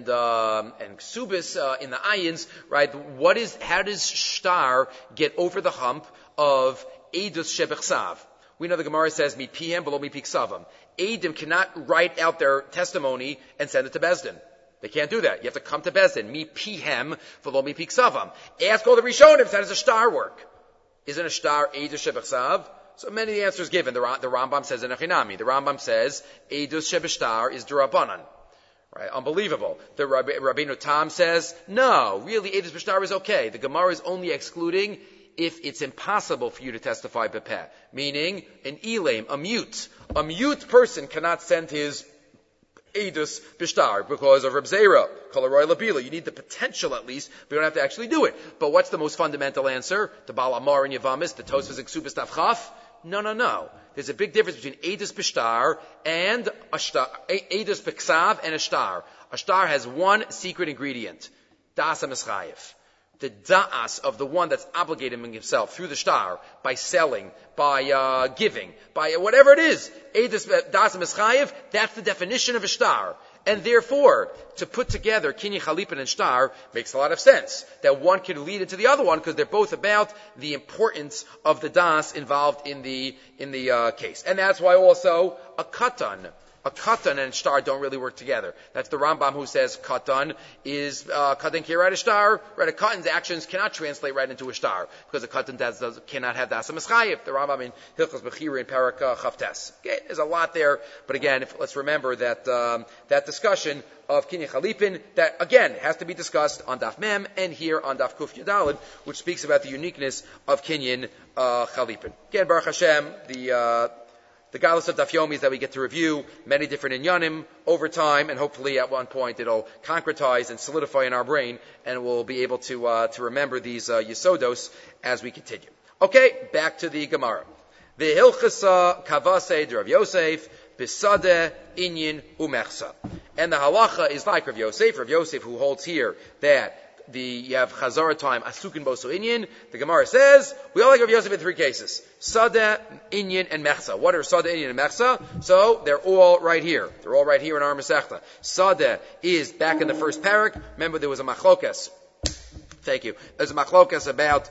Ksubis in the Ayins, right? How does shtar get over the hump of Eidus Shebechsav? We know the Gemara says, Mi pihem below mi piksavam. Eidim cannot write out their testimony and send it to Bezdin. They can't do that. You have to come to Bezdin. Mi pihem below mi piksavam. Ask all the Rishonim, how does a shtar work? Isn't a shtar Eidus Shebechsav? So many of the answers given. The Rambam says in Achinami. The Rambam says, Eidus Shebeshtar is Durabanan. Right? Unbelievable. The Rabbeinu Tam says, no, really Eidus Beshtar is okay. The Gemara is only excluding if it's impossible for you to testify bepeh. Meaning, an elaim, a mute. A mute person cannot send his Eidus Bishtar because of Reb Zera, Kolaroy Labila. You need the potential at least, but you don't have to actually do it. But what's the most fundamental answer? The Baal Amar and Yavamis, the Tosfos and Ksubis Tavchaf? No. There's a big difference between Eidus Bishtar and Eidus Biksav and a shtar. A shtar has one secret ingredient. Das HaMeschayev. The da'as of the one that's obligated himself through the shtar, by selling, by giving, by whatever it is, Eidus Das HaMeschayev, that's the definition of a shtar. And therefore, to put together Kinyan Chalipin and shtar makes a lot of sense. That one can lead into the other one because they're both about the importance of the das involved in the case. And that's why also a katan and shtar don't really work together. That's the Rambam who says katan is katan can't write a shtar. Right, a katan's actions cannot translate right into a shtar because a katan cannot have das HaMeschayev. The Rambam in Hilchos Bechira in Parak Chavtes. Okay, there's a lot there, but again, let's remember that that discussion of Kinyan Chalipin that again has to be discussed on Daf Mem and here on Daf Kuf Yudalid, which speaks about the uniqueness of Kinyan Chalipin. Again, Baruch Hashem, the godless of Daf Yomi is that we get to review many different inyanim over time, and hopefully at one point it'll concretize and solidify in our brain, and we'll be able to remember these yisodos as we continue. Okay, back to the Gemara. The Hilchasa Kavase de Rav Yosef Bisade Inyan Umechsa, and the halacha is like Rav Yosef who holds here that you have Chazara time, Asukin Boso Inyan. The Gemara says, we all like Rav Yosef in three cases. Sada, Inyan, and Mechsa. What are Sada, Inyan, and Mechsa? So, they're all right here. They're all right here in our Masechta. Sada is back in the first parak. Remember, there was a machlokas. Thank you. There's a machlokas about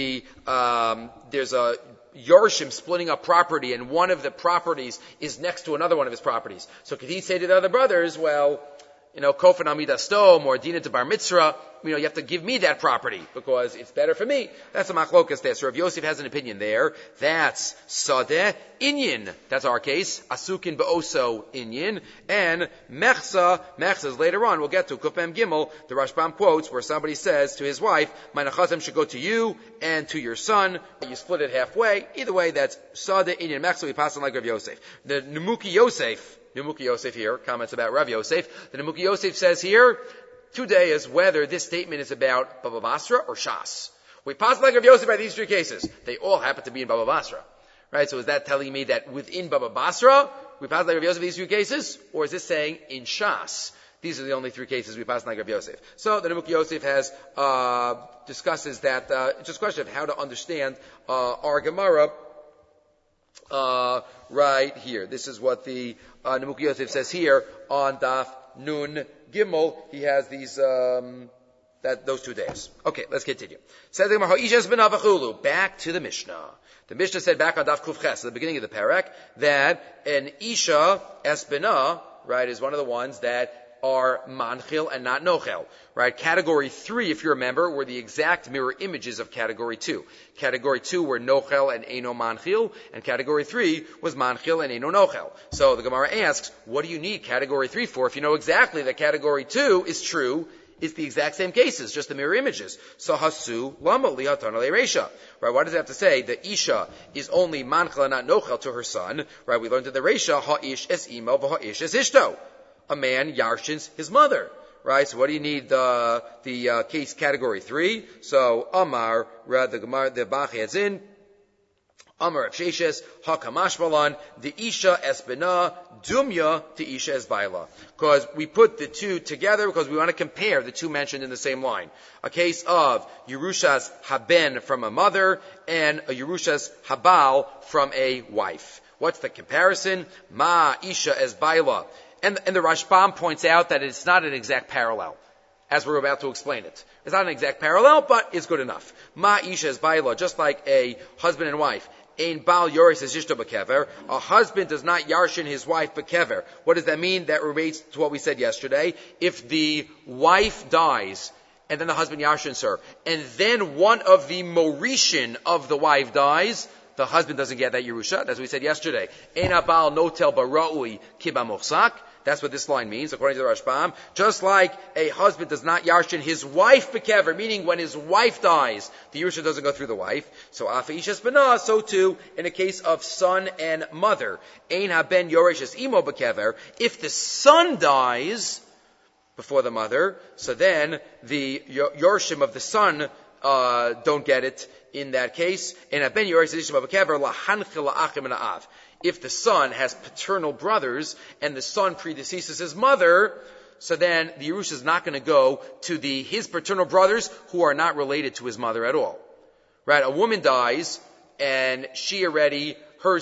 there's a Yorshim splitting up property, and one of the properties is next to another one of his properties. So could he say to the other brothers, well, Kofan Amidasto, or Dina to Bar Mitzvah, you have to give me that property because it's better for me. That's a machlokas there. So Rav Yosef has an opinion there. That's Sadeh Inyan. That's our case. Asukin Ba'oso Inyan. And Mechsa is later on. We'll get to Kufem Gimel. The Rashbam quotes where somebody says to his wife, my Nachasim should go to you and to your son. You split it halfway. Either way, that's Sadeh Inyan. Mechsa, we pass on like Rav Yosef. The Nemuki Yosef here comments about Rav Yosef. The Nemuki Yosef says here, today is whether this statement is about Baba Basra or Shas. We pass like Rav Yosef by these three cases. They all happen to be in Baba Basra. Right? So is that telling me that within Baba Basra, we pass like Rav Yosef these three cases? Or is this saying in Shas? These are the only three cases we pass like Rav Yosef. So the Nemuki Yosef has, discusses that, just a question of how to understand, our Gemara, right here. This is what the, Nemuki Yosef says here on Daf Nun Gimel. He has these, those 2 days. Okay, let's continue. Says the Gemara, back to the Mishnah. The Mishnah said back on Daf Kuf Ches, at the beginning of the parak, that an Isha Esbina, right, is one of the ones that are manchil and not nochel, right? Category 3, if you remember, were the exact mirror images of category 2. Category 2 were nochel and eno manchil, and category 3 was manchil and eno nochel. So the Gemara asks, what do you need category 3 for if you know exactly that category 2 is true? It's the exact same cases, just the mirror images. So hasu lama lihatana le'reisha. Right? Why does it have to say the isha is only manchil and not nochel to her son? Right? We learned in the reisha ha'ish es imo v'ha'ish es ishto. A man yarshins his mother, right? So what do you need the case category 3? So Amar, the Gemara, the Bach adds in Amar Avsheshes Hakamash Balan the Isha Esbina Dumya to Isha Esbaila. Because we put the two together because we want to compare the two mentioned in the same line. A case of Yerushas Haben from a mother and a Yerushas Habal from a wife. What's the comparison? Ma Isha Esbaila. And the Rashbam points out that it's not an exact parallel, as we're about to explain it. It's not an exact parallel, but it's good enough. Ma isha is baila, just like a husband and wife. Ein bal yoris es ishto bekever. A husband does not yarshin his wife bekever. What does that mean? That relates to what we said yesterday. If the wife dies, and then the husband yarshins her, and then one of the morishin of the wife dies, the husband doesn't get that Yerusha. That's what we said yesterday. Ein abal notel bara'ui kiba mochsak. That's what this line means, according to the Rashbam. Just like a husband does not yarshin his wife bekever, meaning when his wife dies, the Yerusha doesn't go through the wife. So afa ishas b'na, so too in a case of son and mother. Ein haben yoresh imo bekever. If the son dies before the mother, so then the yorshim of the son don't get it in that case. And haben yoresh imo bekever lahanchil la'achim na'av. If the son has paternal brothers and the son predeceases his mother, so then the Yerusha is not going to go to his paternal brothers who are not related to his mother at all. Right? A woman dies and she already, her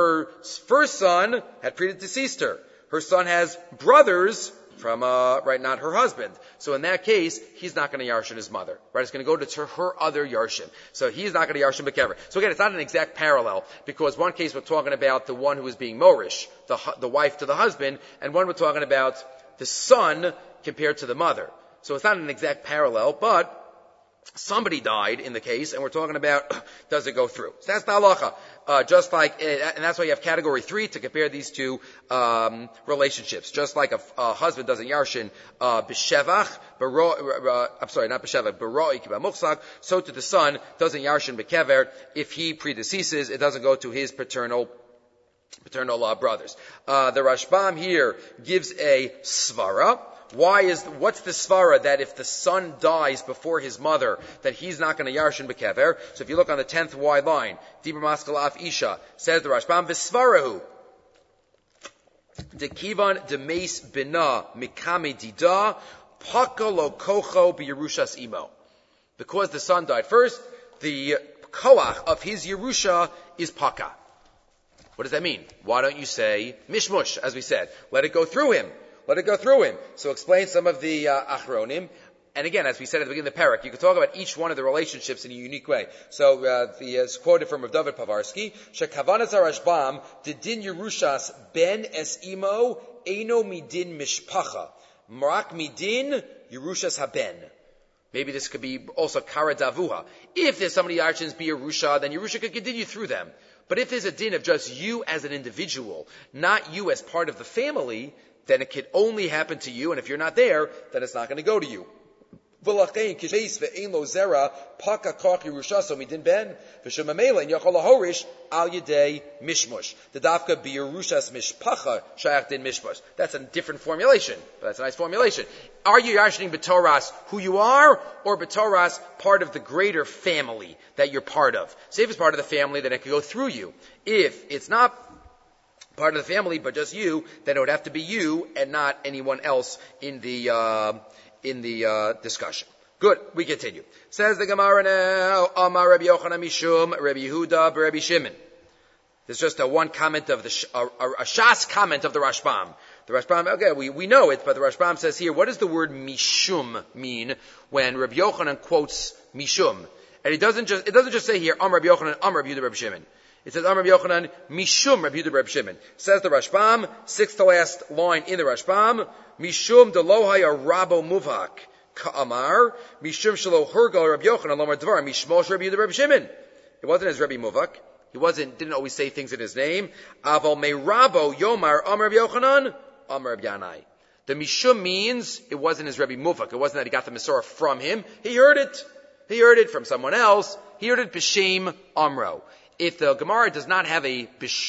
first son had predeceased her. Her son has brothers from, not her husband. So in that case, he's not going to yarshin his mother. Right? It's going to go to her other yarshin. So he's not going to yarshin bekever. So again, it's not an exact parallel, because one case we're talking about the one who is being morish, the wife to the husband, and one we're talking about the son compared to the mother. So it's not an exact parallel, but somebody died in the case, and we're talking about, does it go through? So that's the halacha. Just like, and that's why you have category 3 to compare these two, relationships. Just like a husband doesn't yarshin, b'shevach, not b'shevach, b'ro'i kiba muchsak, so to the son doesn't yarshin b'kever. If he predeceases, it doesn't go to his paternal brothers. The Rashbam here gives a svara. What's the svara that if the son dies before his mother, that he's not going to yarshin bekever? So if you look on the 10th wide line, Dibur Maskal Af Isha, says the Rashbam, V'svarahu, Dekivan Demeis Bina Mikame Dida, Pakalo Kocho B'Yerushas Imo. Because the son died first, the koach of his Yerusha is Paka. What does that mean? Why don't you say Mishmush, as we said? Let it go through him. Let it go through him. So explain some of the achronim. And again, as we said at the beginning of the parak, you can talk about each one of the relationships in a unique way. So it's quoted from Rav David Pavarsky, Shekavanas Rashbam, Didin Yerushas ben es imo, eno midin mishpacha. Marak midin Yerushas haben. Maybe this could be also kara davuha. If there's somebody yarshins be Yerusha, then Yerusha could continue through them. But if there's a din of just you as an individual, not you as part of the family, then it could only happen to you, and if you're not there, then it's not going to go to you. The dafka be Yerushas mishpacha shayach din mishpash. That's a different formulation, but that's a nice formulation. Are you yarshining b'toras who you are, or b'toras part of the greater family that you're part of? Say if it's part of the family, then it could go through you. If it's not part of the family, but just you, then it would have to be you and not anyone else in the discussion. Good, we continue. Says the Gemara now, Amar Rabbi Yochanan Mishum, Rabbi Yehuda, Rabbi Shimon. There's just one comment of a Shas comment of the Rashbam. The Rashbam, okay, we know it, but the Rashbam says here, what does the word Mishum mean when Rabbi Yochanan quotes Mishum? And it doesn't just say here, Amar Rabbi Yochanan, Amar Rabbi Yehuda, Rabbi Shimon. It says, Amar Rabbi Yochanan, Mishum Rabbi Yehuda, Rabbi Shimon. Says the Rashbam, sixth to last line in the Rashbam, Mishum delohai a rabo muvhak. Ka'amar, Mishum shelo hergal Rabbi Yochanan, lomar dvar, Mishmosh Rabbi Yehuda, Rabbi Shimon. It wasn't his Rabbi Muvhak. He didn't always say things in his name. Aval me rabo yomar, Amar Rabbi Yochanan, Amar Rabbi Yanai. The Mishum means it wasn't his Rabbi Muvhak. It wasn't that he got the Masorah from him. He heard it. He heard it from someone else. He heard it b'shem Amro. If the Gemara does not have a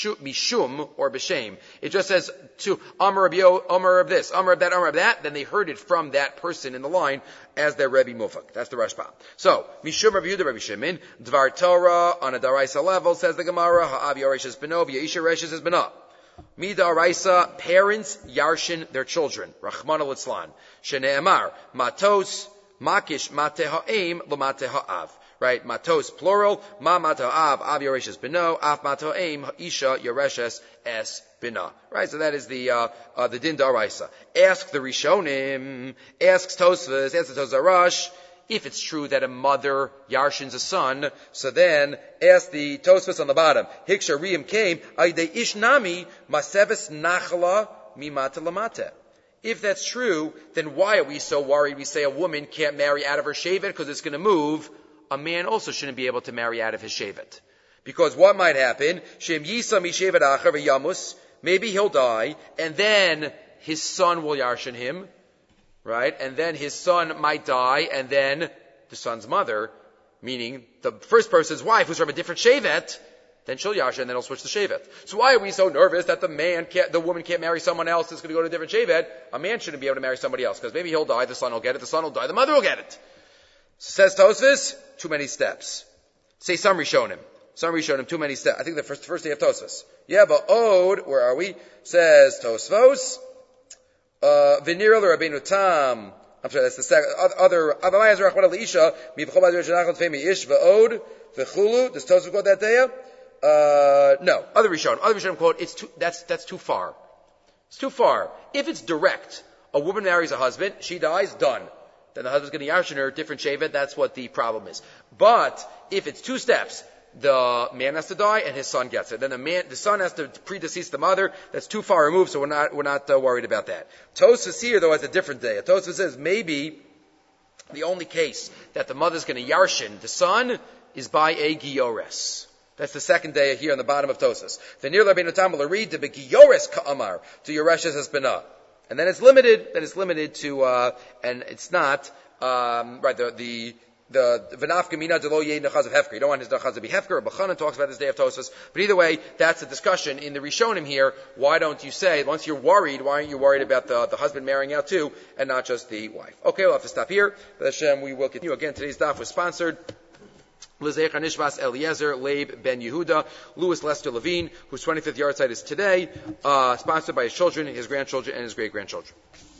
Mishum or B'Shem, it just says to Amar of this, Amar of that, then they heard it from that person in the line as their Rebbe Mufak. That's the Rashbam. So, Mishum Rabbi Yehuda, Rabbi Shimon, Dvar Torah, on a Daraisa level, says the Gemara, Ha'av Yareshes Beno, V'Yisha Reshes Beno. Midaraisa, parents yarshin their children. Rachman al-Itzlan. Shene'emar, Matos, Makish, Mate Ha'im, L'Mate Ha'av. Right, matos plural, ma mato av yoreshes beno, af mato aim, isha yoreshes es bina. Right, so that is the din daraisa. Ask the Rishonim, asks Tosfos, asks the Tozarash, if it's true that a mother yarshins a son, so then ask the Tosfos on the bottom. Hiksha riyim came, aydei ishnami maseves nachala mimata lamate. If that's true, then why are we so worried? We say a woman can't marry out of her shevet because it's going to move. A man also shouldn't be able to marry out of his shevet. Because what might happen? Shem yisa mi shevet acher v'yamus. Maybe he'll die, and then his son will yarshin him, right? And then his son might die, and then the son's mother, meaning the first person's wife, who's from a different shevet, then she'll yarshin, and then he'll switch the shevet. So why are we so nervous that the woman can't marry someone else that's going to go to a different shevet? A man shouldn't be able to marry somebody else, because maybe he'll die, the son will get it, the son will die, the mother will get it. Says Tosfos, too many steps. Say some Rishonim, too many steps. I think the first day of Tosfos. Yeah, but Ode, where are we? Says Tosfos, V'nira l'Rabbeinu Tam. I'm sorry, that's the second. Other Avayaz Rachman Elisha, Mivchol Bazir Shenachon Femi Ish V'Ode V'Chulu. Does Tosfos quote that day? No. Other Rishonim quote, that's too far. It's too far. If it's direct, a woman marries a husband, she dies, done. Then the husband's going to yarshin her, different shevet, that's what the problem is. But, if it's two steps, the man has to die and his son gets it. Then the son has to predecease the mother, that's too far removed, so we're not worried about that. Tosfos here, though, has a different day. Tosfos says maybe the only case that the mother's going to yarshin the son is by a giores. That's the second day here on the bottom of Tosfos. V'nir l'Rabbeinu Tam will read to be giores ka'amar, to yoreshes has been up. And then it's limited to, and it's not, right, the v'nafka mina delo yeh nechaz of hefker. You don't want his nechaz to be hefker. B'chanan talks about this day of Tosfos. But either way, that's a discussion in the Rishonim here. Why don't you say, once you're worried, why aren't you worried about the husband marrying out too, and not just the wife? Okay, we'll have to stop here. But Hashem, we will continue. Again, today's daf was sponsored L'zecher Nishmas Eliezer Leib Ben Yehuda, Louis Lester Levine, whose 25th yahrzeit is today, sponsored by his children, his grandchildren, and his great-grandchildren.